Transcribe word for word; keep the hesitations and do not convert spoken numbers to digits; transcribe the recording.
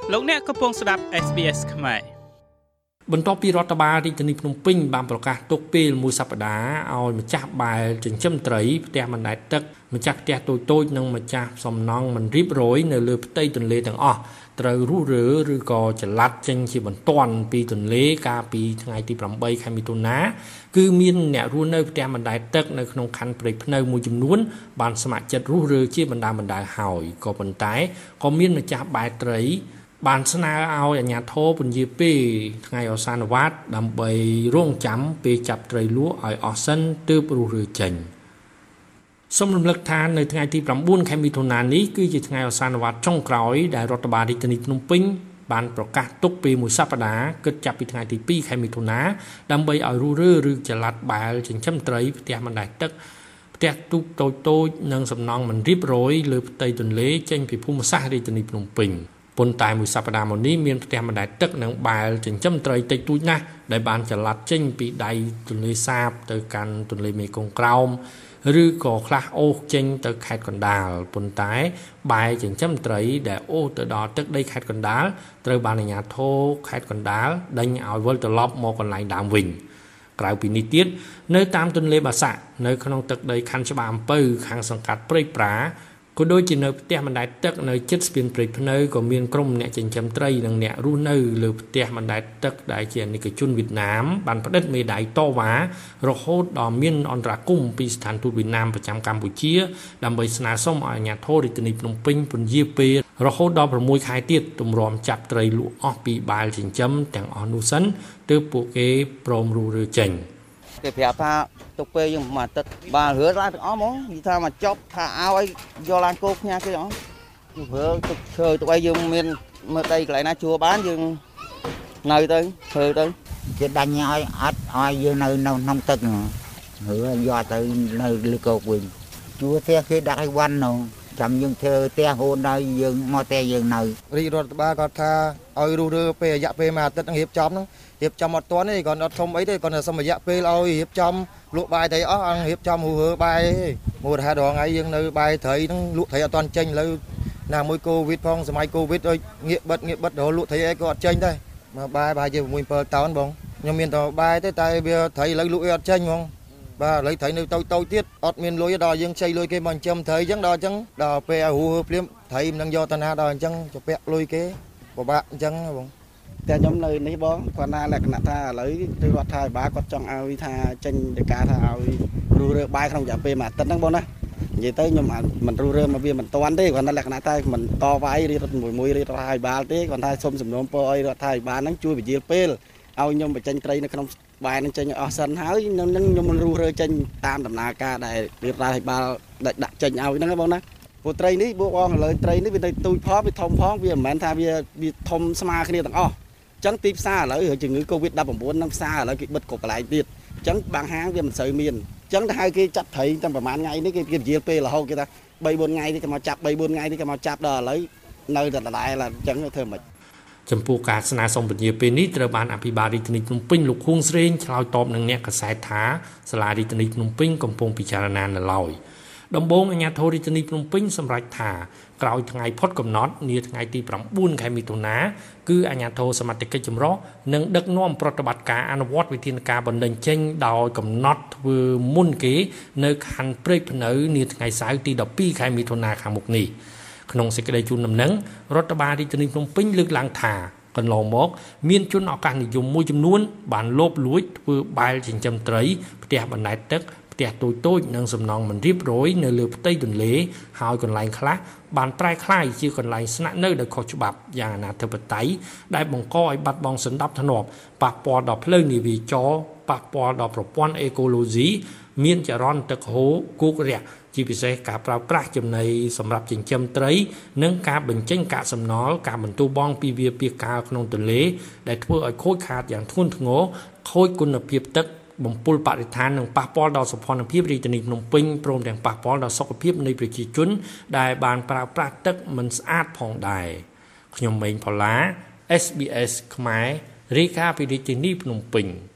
លោកអ្នកកំពុងស្ដាប់ เอส บี เอส ខ្មែរបន្ទាប់ពីរដ្ឋបាលរាជធានីភ្នំពេញបានប្រកាសទុកពេលមួយសប្តាហ៍ឲ្យម្ចាស់បែលចិញ្ចឹមត្រីផ្ទះបណ្ដែតទឹកម្ចាស់ផ្ទះតូចៗនិងម្ចាស់សំណង់មិនរៀបរយនៅលើផ្ទៃទន្លេទាំងអស់ត្រូវរុះរើឬក៏ចល័តចេញជាបន្ទាន់ពីទន្លេកាលពីថ្ងៃទីប្រាំបីខែមិថុនាគឺមានអ្នករស់នៅផ្ទះបណ្ដែតទឹកនៅក្នុងខណ្ឌព្រៃភ្នៅមួយចំនួនបានស្ម័គ្រចិត្តរុះរើជាបណ្ដាបណ្ដាហើយក៏ប៉ុន្តែក៏មានម្ចាស់បែលត្រីបានស្នើឲ្យអាជ្ញាធរពន្យាពេលថ្ងៃអសានវត្តដើម្បីរងចាំពេលចាប់ត្រីលក់ឲ្យអស់សិនទើបរុះរើចេញសូមរំលឹកថានៅថ្ងៃទីប្រាំបួនខែមិថុនានេះគឺជាថ្ងៃអសានវត្តចុងក្រោយដែលរដ្ឋបាលរាជធានីភ្នំពេញបានប្រកាសទុកពេលមួយសប្តាហ៍គិតចាប់ពីថ្ងៃទីពីរខែមិថុនាដើម្បីឲ្យរុះរើឬចល័តបែលចិញ្ចឹមត្រីផ្ទះបណ្ដែតទឹកផ្ទះទូកតូចៗនិងសំណង់មិនរៀបរយលើផ្ទៃទន្លេចេញពីភូមិសាស្ត្ររាជធានីភ្នំពេញប៉ុន្តែមួយសប្តាហ៍មកនេះមានផ្ទះបណ្ដែតទឹកនិងបែលចិញ្ចឹមត្រីតិចតួចណាស់ដែលបានចល័តចេញពីដៃទន្លេសាបទៅកាន់ទន្លេមេគង្គក្រោមឬក៏ខ្លះអូសចេញទៅខេត្តកណ្ដាលប៉ុន្តែបែលចិញ្ចឹមត្រីដែលអូសទៅដល់ទឹកដីខេត្តកណ្ដាលត្រូវបានអាជ្ញាធរខេត្តកណ្ដាលដេញឲ្យវិលត្រឡប់មកកន្លែងដើមវិញក្រៅពីនេះទៀតនៅតាមទន្លេបាសាក់នៅក្នុងទឹកដីខណ្ឌច្បារអំពៅខាងសង្កាត់ព្រៃប្រាក៏ដូចជានៅផ្ទះបណ្ដែតទឹកនៅជិតស្ពានព្រៃភ្នៅក៏មានក្រុមអ្នកចិញ្ចឹមត្រីនិងអ្នករស់នៅលើផ្ទះបណ្ដែតទឹកដែលជាអាណិកជនវៀតណាមបានផ្តិតមេដាយតវ៉ារហូតដល់មានអន្តរាគមន៍ពីស្ថានទូតវៀតណាមប្រចាំកម្ពុជាដើម្បីស្នើសុំឲ្យអាជ្ញាធររាជធានីភ្នំពេញពន្យាពេលរហូតដល់ប្រាំមួយខែទៀតទម្រាំចាប់ត្រីលក់អស់ពីបែលចិញ្ចឹមទាំងអស់នោះសិនទើបពួកគេព្រមរុះរើចេញគេប្រាប់ថាទុកពេលយើងមកទឹកបាល់រើឡើងទាំងអស់ហ្មងនិយាយថាមកចប់ថាឲ្យយកឡានគោផ្ញើគេអស់រើទុកឈើទុកអីយើងមានមើលដីកន្លែងណាជួបានយើងនៅទៅធ្វើទៅគេដាញ់ឲ្យអត់ឲ្យយើងនៅនៅក្នុងទឹករើយកទៅនៅលើគោកវិញជួផ្ទះគេដាក់ឲ្យវ៉ាន់នោះចាំយើងធ្វើផ្ទះហូនដល់យើងមកផ្ទះយើងនៅរាជរដ្ឋបាលគាត់ថាឲ្យរុះរើពេលរយៈពេលមួយអាទិត្យនឹងរៀបចំហ្នឹងរៀបចំអត់ទាន់ទេគាត់អត់ធំអីទេគាត់សុំរយៈពេលឲ្យរៀបចំលក់បាយត្រីអស់រៀបចំរុះរើបាយមូលហេតុរងថ្ងៃយើងនៅបាយត្រីហ្នឹងលក់ត្រីអត់ទាន់ចេញឥឡូវណាមួយកូវីដផងសម័យកូវីដដូចងាកបិទងាកបិទរហូតលក់ត្រីអីក៏អត់ចេញដែរមកបាយបាយជា៦ 7តោនបងខ្ញុំមានតែបាយទេតែវាត្រីឥឡូវលក់អីអត់ចេញហ្មងបាទឥឡូវត្រីនៅតូចតូចទៀតអត់មានលុយដល់យើងខ្ចីលុយគេមកចិញ្ចឹមត្រីអញ្ចឹងដល់អញ្ចឹងដល់ពេលឲ្យហួរភ្លាមត្រីមិននឹងយកទៅណាដល់អញ្ចឹងទៅពាក់លុយគេពិបាកអញ្ចឹងបងតែខ្ញុំនៅនេះបងគាត់ថាលក្ខណៈថាឥឡូវគឺរដ្ឋាភិបាលគាត់ចង់ឲ្យថាចេញដីកាថាឲ្យរុះរើបាយក្នុងរយៈពេលមួយអាទិត្យហ្នឹងបងណានិយាយទៅខ្ញុំមិនរុះរើមកវាមិនតាន់ទេគាត់ថាលក្ខណៈថាមិនតវ៉ាអីរៀបរដ្ឋមួយមួយរៀបរដ្ឋាភិបាលទេគាត់ថាសូមសំណូមពរឲ្យរដ្ឋាភិបាលហ្នឹងជួយពន្យាពេលឲ្យខ្ញុំបញ្ចេញត្រីនៅក្នុងបាយនឹងចេញឲ្យអស់សិនហើយនឹងខ្ញុំមិនរុះរើចេញតាមដំណើរការដែលរដ្ឋាភិបាលដាក់ចេញឲ្យហ្នឹងបងណាព្រោះត្រីនេះបងឥឡូវត្រីនេះវានៅទូចផងវាធំផងវាមិនមែនថាវាវាធំស្មើគ្នាទាំងអស់អញ្ចឹងទីផ្សារឥឡូវជំងឺ កូវីដ ដប់ប្រាំបួន នឹងផ្សារឥឡូវគេបិទគ្រប់កន្លែងទៀតអញ្ចឹងបាំងហាងវាមិនសូវមានអញ្ចឹងទៅហៅគេចាប់ត្រីតាំងប្រហែលថ្ងៃនេះគេគេនិយាយពេលរហូតគេថាបី បួនថ្ងៃនេះគេមកចាប់បី បួនថ្ងៃនេះគេមកចាប់ដល់ឥឡូវនៅតែដដែលអញ្ចឹងធ្វើមិនចំពោះការស្នើសុំពន្យាពេលនេះត្រូវបានអភិបាលរាជធានីភ្នំពេញលោកខួងស្រេងឆ្លើយតបនឹងអ្នកកាសែតថាសាលារាជធានីភ្នំពេញកំពុងពិចារណានៅឡើយដំបូងអាជ្ញាធររាជធានីភ្នំពេញសម្រេចថាក្រោយថ្ងៃផុតកំណត់នាថ្ងៃទីប្រាំបួនខែមិថុនាគឺអាជ្ញាធរសមត្ថកិច្ចចម្រុះនឹងដឹកនាំប្រតិបត្តិការអនុវត្តវិធានការបណ្តេញចេញដោយកំណត់ធ្វើមុនគេនៅខណ្ឌព្រែកភ្នៅនាថ្ងៃសៅរ៍ទីដប់ពីរខែមិថុនាខាងមុខនេះក្នុងសេចក្តីជូនដំណឹងរដ្ឋបាលរាជធានីភ្នំពេញលើកឡើងថាកន្លងមកមានជនឱកាសនិយមមួយចំនួនបានលបលួចធ្វើបែលចិញ្ចឹមត្រីផ្ទះបណ្ដែតទឹកផ្ទះតូចតូចនិងសំណង់មិនរៀបរយនៅលើផ្ទៃទន្លេហើយកន្លែងខ្លះបានប្រែក្លាយជាកន្លែងស្នាក់នៅដោយខុសច្បាប់យ៉ាងអនាធិបតេយ្យដែលបង្កឲ្យបាត់បង់សណ្ដាប់ធ្នាប់ប៉ះពាល់ដល់ផ្លូវនាវាចរប៉ះពាល់ដល់ប្រព័ន្ធអេកូឡូស៊ីមានចរន្តទឹកហូរគោករះជាពិសេសការប្រើប្រាស់ចំណីសម្រាប់ចិញ្ចឹមត្រីនិងការបញ្ចេញកាកសំណល់ការបន្ទោបង់ពីវាពាសកាលក្នុងទន្លេដែលធ្វើឲ្យខូចខាតយ៉ាងធ្ងន់ធ្ងរខូចគុណភាពទឹកបំពុលបរិស្ថាននិងប៉ះពាល់ដល់សោភ័ណភាពរាជធានីភ្នំពេញព្រមទាំងប៉ះពាល់ដល់សុខភាពនៃប្រជាជនដែលបានប្រើប្រាស់ទឹកមិនស្អាតផងដែរខ្ញុំម៉េងផល្លា เอส บี เอส ខ្មែររាយការណ៍ពីរាជធានីភ្នំពេញ